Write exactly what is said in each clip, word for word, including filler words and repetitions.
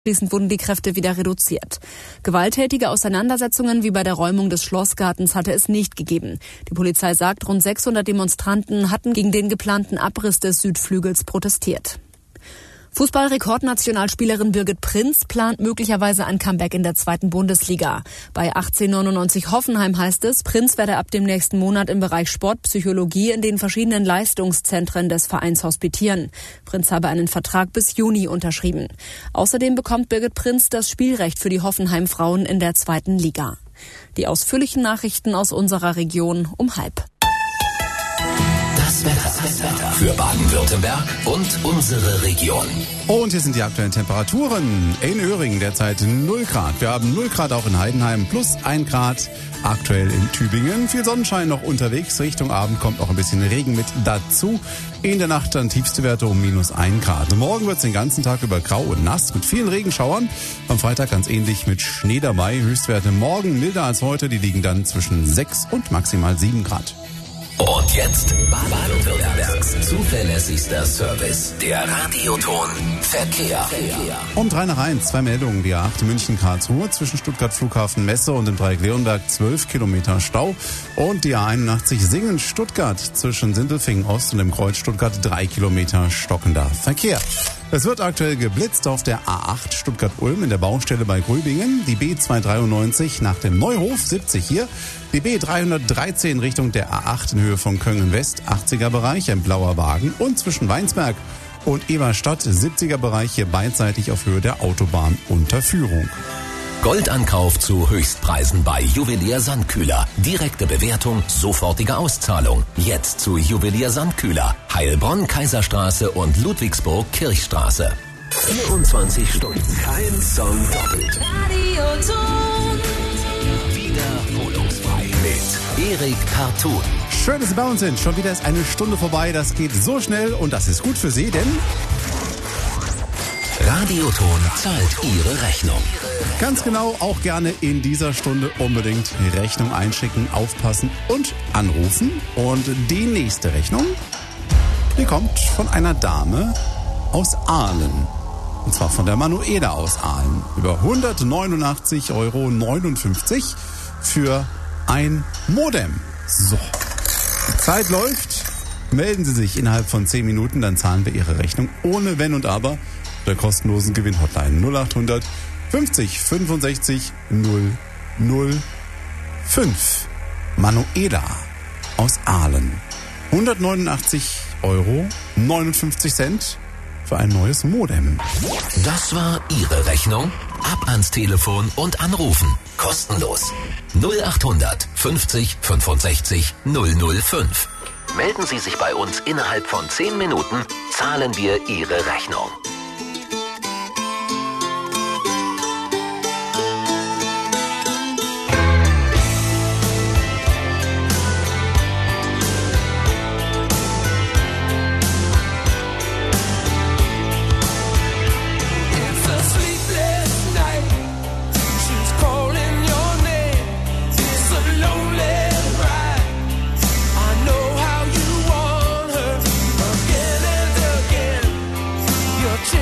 Schließlich wurden die Kräfte wieder reduziert. Gewalttätige Auseinandersetzungen wie bei der Räumung des Schlossgartens hatte es nicht gegeben. Die Polizei sagt, rund sechshundert Demonstranten hatten gegen den geplanten Abriss des Südflügels protestiert. Fußball-Rekordnationalspielerin Birgit Prinz plant möglicherweise ein Comeback in der zweiten Bundesliga. Bei achtzehnhundertneunundneunzig Hoffenheim heißt es, Prinz werde ab dem nächsten Monat im Bereich Sportpsychologie in den verschiedenen Leistungszentren des Vereins hospitieren. Prinz habe einen Vertrag bis Juni unterschrieben. Außerdem bekommt Birgit Prinz das Spielrecht für die Hoffenheim-Frauen in der zweiten Liga. Die ausführlichen Nachrichten aus unserer Region um halb. Das Wetter für Baden-Württemberg und unsere Region. Und hier sind die aktuellen Temperaturen. In Öhringen derzeit null Grad. Wir haben null Grad auch in Heidenheim, plus ein Grad aktuell in Tübingen. Viel Sonnenschein noch unterwegs. Richtung Abend kommt noch ein bisschen Regen mit dazu. In der Nacht dann tiefste Werte um minus ein Grad. Morgen wird es den ganzen Tag über grau und nass mit vielen Regenschauern. Am Freitag ganz ähnlich mit Schnee dabei. Höchstwerte morgen milder als heute. Die liegen dann zwischen sechs und maximal sieben Grad. Und jetzt Baden-Württembergs zuverlässigster Service, der Radioton Verkehr. Um drei nach eins, zwei Meldungen. Die A acht München-Karlsruhe zwischen Stuttgart Flughafen Messe und dem Dreieck Leonberg zwölf Kilometer Stau. Und die A einundachtzig Singen-Stuttgart zwischen Sindelfingen Ost und dem Kreuz Stuttgart drei Kilometer stockender Verkehr. Es wird aktuell geblitzt auf der A acht Stuttgart-Ulm in der Baustelle bei Gröbingen. Die B zweihundertdreiundneunzig nach dem Neuhof, siebzig hier. Die B dreihundertdreizehn Richtung der A acht in Höhe von Köngen West, achtziger Bereich, ein blauer Wagen. Und zwischen Weinsberg und Eberstadt, siebziger Bereich, hier beidseitig auf Höhe der Autobahnunterführung. Goldankauf zu Höchstpreisen bei Juwelier Sandkühler. Direkte Bewertung, sofortige Auszahlung. Jetzt zu Juwelier Sandkühler. Heilbronn, Kaiserstraße und Ludwigsburg, Kirchstraße. vierundzwanzig Stunden. Kein Song doppelt. Radioton. Wiederholungsfrei mit Erik Cartoon. Schön, dass Sie bei uns sind. Schon wieder ist eine Stunde vorbei. Das geht so schnell und das ist gut für Sie, denn Radioton zahlt Ihre Rechnung. Ganz genau, auch gerne in dieser Stunde unbedingt Rechnung einschicken, aufpassen und anrufen. Und die nächste Rechnung, die kommt von einer Dame aus Aalen. Und zwar von der Manuela aus Aalen. Über hundertneunundachtzig Euro neunundfünfzig für ein Modem. So, die Zeit läuft. Melden Sie sich innerhalb von zehn Minuten, dann zahlen wir Ihre Rechnung ohne Wenn und Aber der kostenlosen Gewinn-Hotline null achthundert fünfzig fünfundsechzig null null fünf. Manuela aus Aalen. hundertneunundachtzig Euro neunundfünfzig Cent für ein neues Modem. Das war Ihre Rechnung. Ab ans Telefon und anrufen. Kostenlos. null achthundert fünfzig fünfundsechzig null null fünf. Melden Sie sich bei uns innerhalb von zehn Minuten, zahlen wir Ihre Rechnung. You're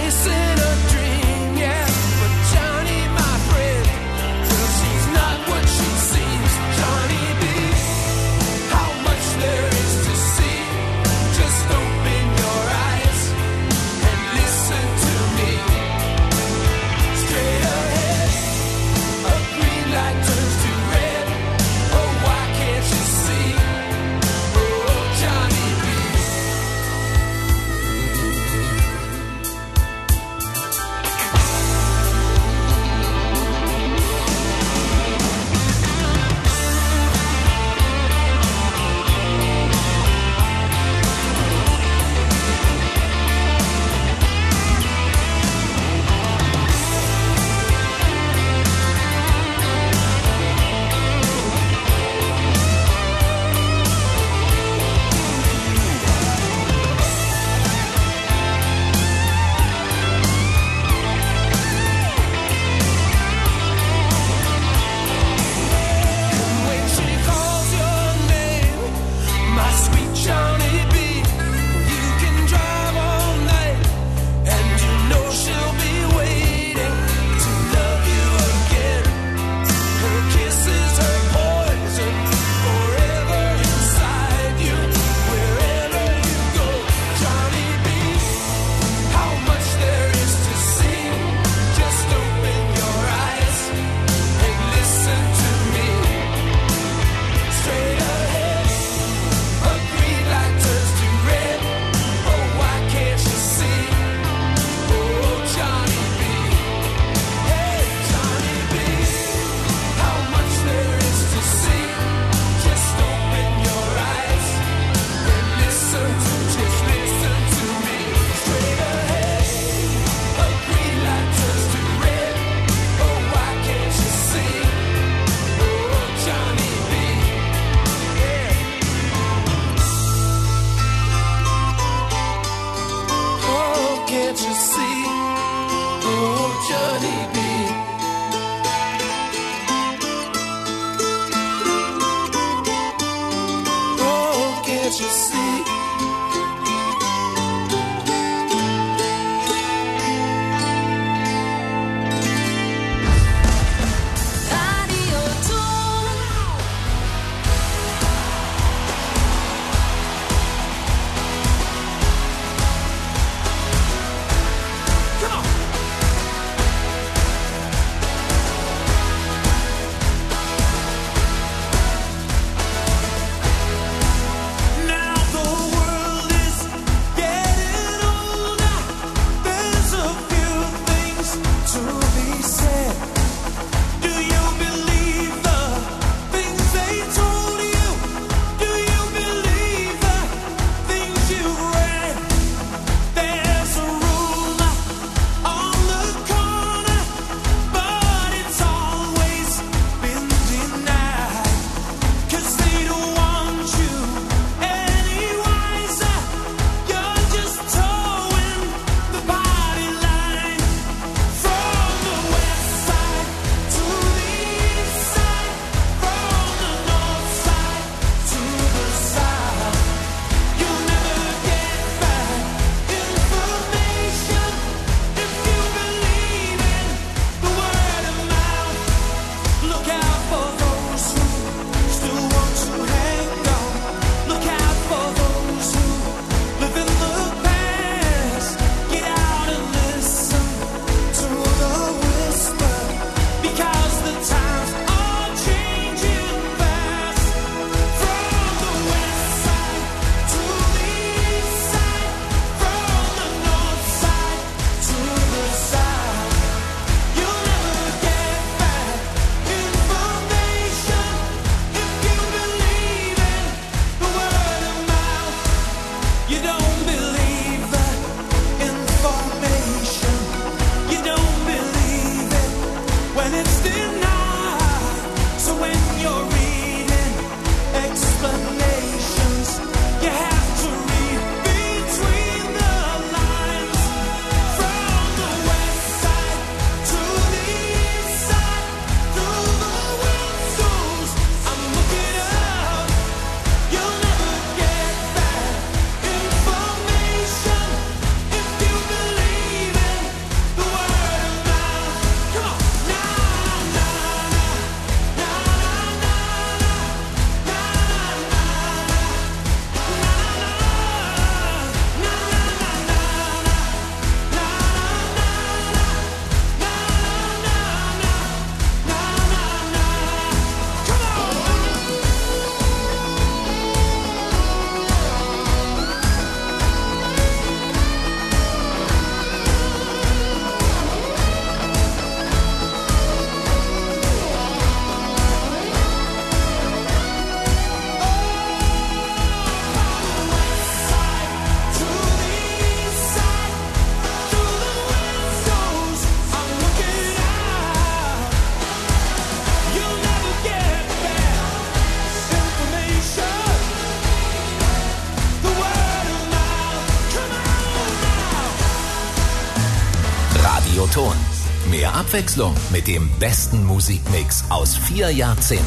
Mehr Abwechslung mit dem besten Musikmix aus vier Jahrzehnten.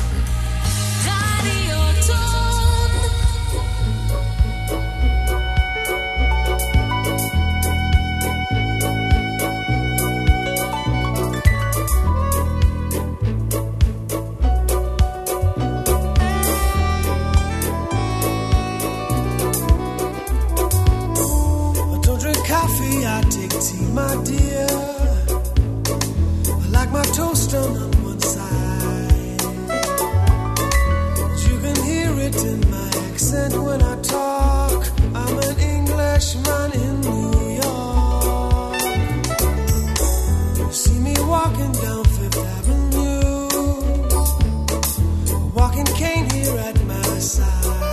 My dear, I like my toast on one side. You can hear it in my accent when I talk. I'm an Englishman in New York. You see me walking down Fifth Avenue, a walking cane here at my side.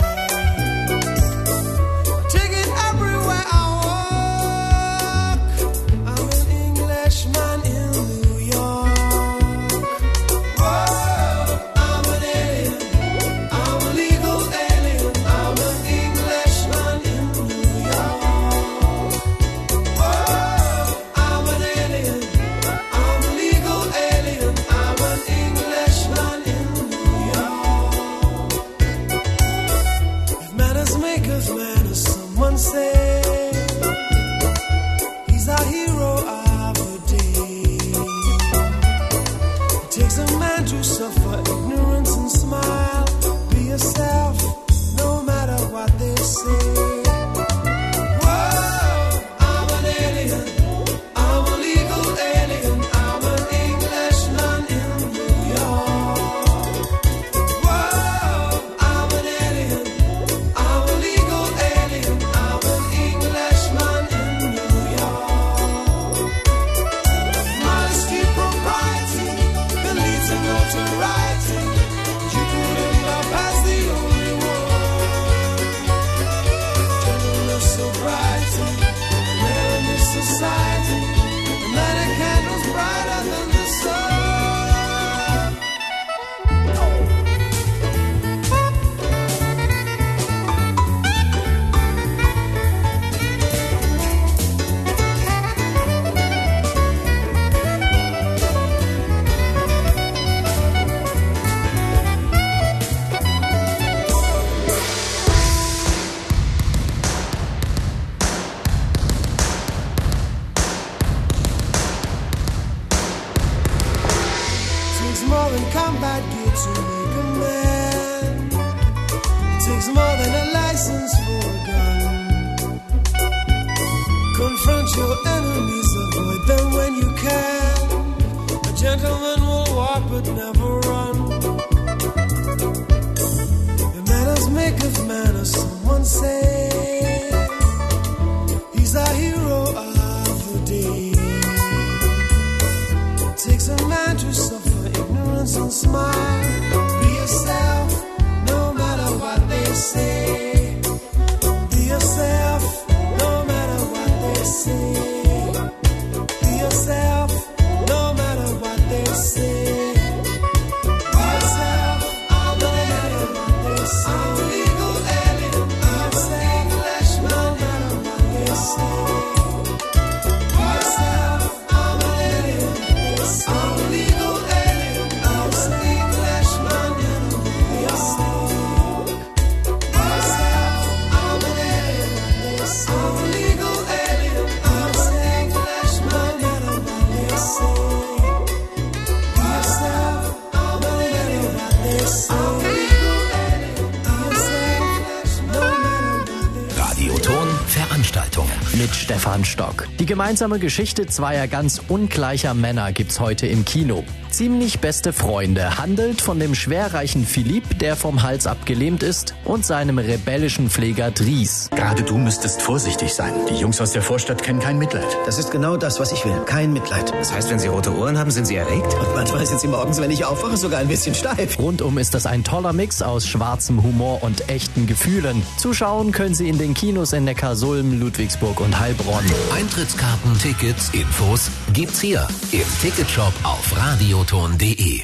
Mit Stefan Stock. Die gemeinsame Geschichte zweier ganz ungleicher Männer gibt's heute im Kino. Ziemlich beste Freunde handelt von dem schwerreichen Philipp, der vom Hals abgelähmt ist, und seinem rebellischen Pfleger Dries. Gerade du müsstest vorsichtig sein. Die Jungs aus der Vorstadt kennen kein Mitleid. Das ist genau das, was ich will. Kein Mitleid. Das heißt, wenn Sie rote Ohren haben, sind Sie erregt? Und manchmal sind Sie morgens, wenn ich aufwache, sogar ein bisschen steif. Rundum ist das ein toller Mix aus schwarzem Humor und echten Gefühlen. Zuschauen können Sie in den Kinos in Neckarsulm, Ludwigsburg und Heilbronn. Eintrittskarten, Tickets, Infos gibt's hier im Ticketshop auf radioton punkt de.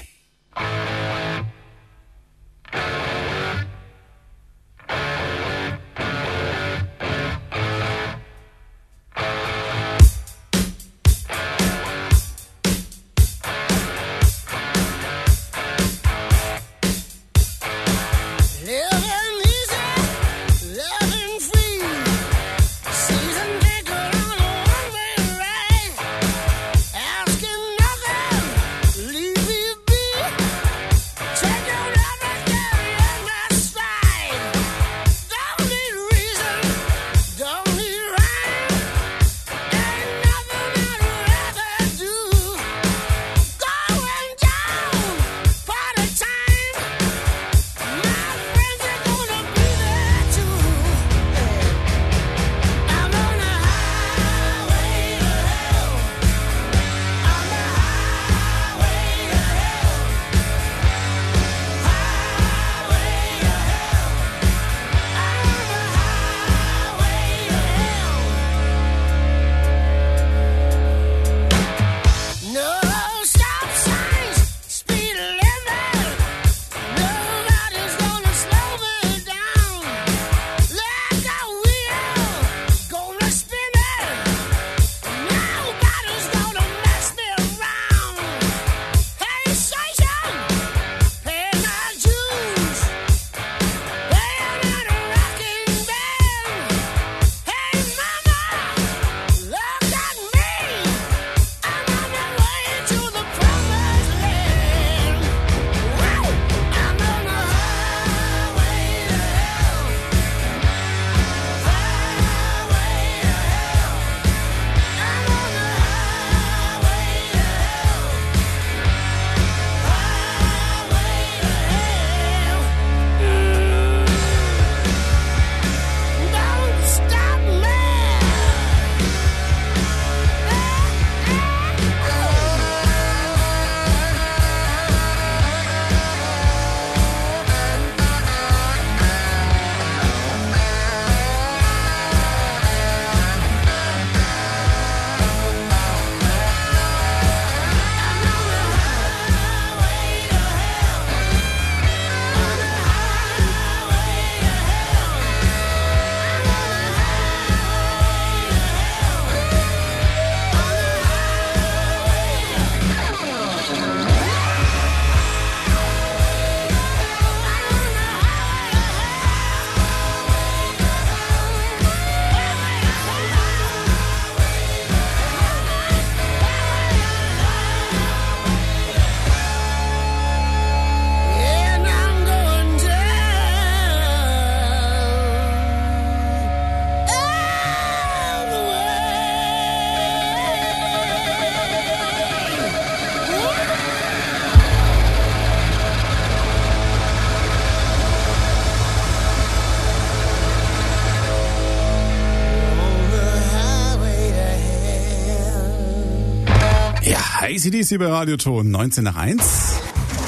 A C D C bei Radioton, neunzehn nach eins.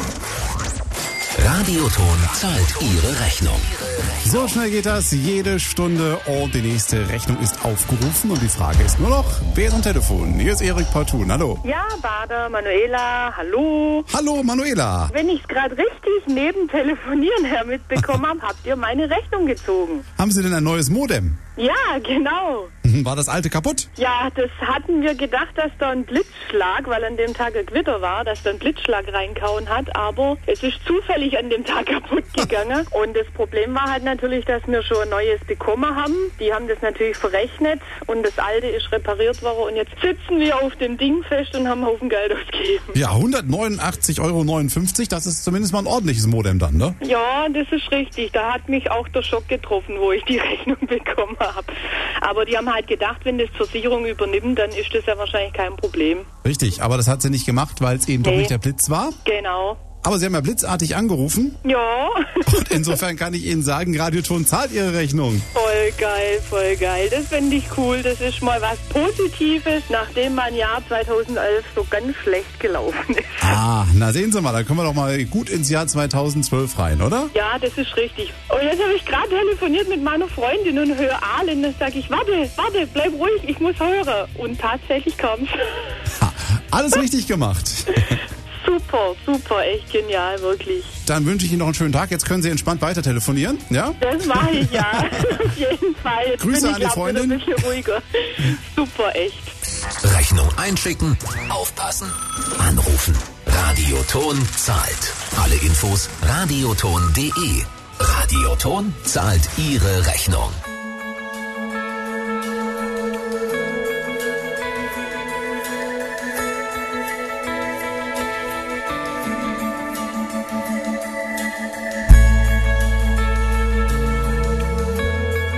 Radioton zahlt Ihre Rechnung. So schnell geht das, jede Stunde und die nächste Rechnung ist aufgerufen und die Frage ist nur noch, wer ist am Telefon? Hier ist Erik Partun, hallo. Ja, Bader, Manuela, hallo. Hallo Manuela. Wenn ich es gerade richtig neben Telefonieren her mitbekommen habe, habt ihr meine Rechnung gezogen. Haben Sie denn ein neues Modem? Ja, genau. War das alte kaputt? Ja, das hatten wir gedacht, dass da ein Blitzschlag, weil an dem Tag ein Gewitter war, dass da ein Blitzschlag reinkauen hat, aber es ist zufällig an dem Tag kaputt gegangen. Und das Problem war halt natürlich, dass wir schon ein neues bekommen haben. Die haben das natürlich verrechnet und das alte ist repariert worden und jetzt sitzen wir auf dem Ding fest und haben einen Haufen Geld ausgegeben. Ja, hundertneunundachtzig Euro neunundfünfzig, das ist zumindest mal ein ordentliches Modem dann, ne? Ja, das ist richtig. Da hat mich auch der Schock getroffen, wo ich die Rechnung bekommen habe. Aber die haben halt gedacht, wenn das Versicherung übernimmt, dann ist das ja wahrscheinlich kein Problem. Richtig, aber das hat sie nicht gemacht, weil es eben nee. doch nicht der Blitz war. Genau. Aber Sie haben ja blitzartig angerufen. Ja. Und insofern kann ich Ihnen sagen, Radioton zahlt Ihre Rechnung. Voll geil, voll geil. Das finde ich cool. Das ist mal was Positives, nachdem mein Jahr zweitausendelf so ganz schlecht gelaufen ist. Ah, na sehen Sie mal, da können wir doch mal gut ins Jahr zweitausendzwölf rein, oder? Ja, das ist richtig. Und jetzt habe ich gerade telefoniert mit meiner Freundin und höre Arlen. Dann sage ich, warte, warte, bleib ruhig, ich muss hören. Und tatsächlich kam's. Ha, alles richtig gemacht. Super, super, echt genial, wirklich. Dann wünsche ich Ihnen noch einen schönen Tag. Jetzt können Sie entspannt weiter telefonieren, ja? Das mache ich, ja. Auf jeden Fall. Jetzt Grüße bin ich, an die Freundin. Ein bisschen ruhiger. Super, echt. Rechnung einschicken, aufpassen, anrufen. Radioton zahlt. Alle Infos radioton punkt de. Radioton zahlt Ihre Rechnung.